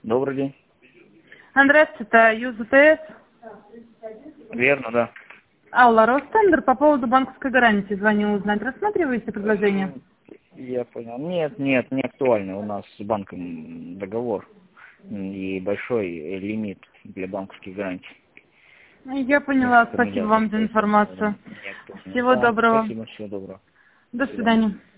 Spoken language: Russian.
Добрый день. Здравствуйте, это ЮЗТС. Верно, да. Алла, Ростендер, по поводу банковской гарантии звоню узнать. Рассматриваете предложение? Я понял. Нет, не актуально. У нас с банком договор и большой лимит для банковских гарантий. Я поняла. Несколько Спасибо миллиардов, вам за поэтому информацию. не актуально. Всего Да, доброго. спасибо, всего доброго. До До свидания. свидания.